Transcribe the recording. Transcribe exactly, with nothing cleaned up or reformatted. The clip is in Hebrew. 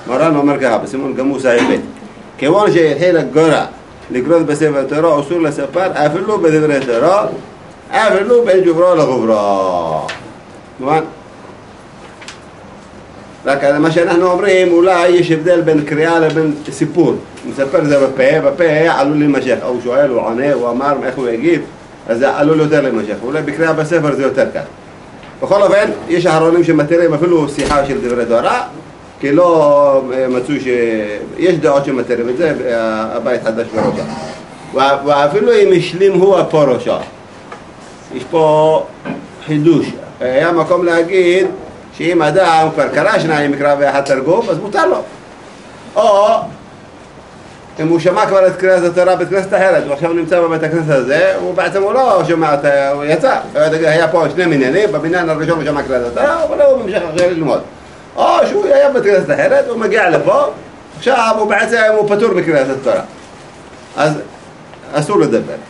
מרן אומר ככה, בסימון גמוס העבד. כיוון שהתחיל הגורע לקרוא בספר תורה, אסור לספר אפילו בדברי תורה, אפילו בין ג'וברה לגוברה. מובן? רק מה שאנחנו אומרים, אולי יש הבדל בין קריאה לבין סיפור. מספר זה בפה, בפה עלול להימשך. הוא שואל, הוא עונה, הוא אמר, איך הוא יגיב, אז זה עלול יותר להימשך. אולי בקריאה בספר זה יותר קל. בכל אופן, יש אחרונים שמתירים אפילו שיחה של דברי תורה, כי לא מצאו ש... יש דעות שמתירים את זה, הבית חדש בראשה. ואפילו אם השלים הוא הפורשה. יש פה חידוש. היה מקום להגיד שאם אדם כבר קרא שניים מקרא ואחד תרגום, אז מותר לו. או אם הוא שמע כבר את קריאת התורה בית כנסת אחרת, הוא עכשיו נמצא בבית הכנסת הזה, הוא בעצם הוא לא שמע, הוא יצא. היה פה שני מניינים, בבניין הראשון הוא שמע קריאת התורה, אבל הוא ממשיך אחרי ללמוד. או שהוא היה בית כנסת אחרת, הוא מגיע לפה, עכשיו הוא בעצם הוא פטור מקריאת התורה. אז אסור לדבר.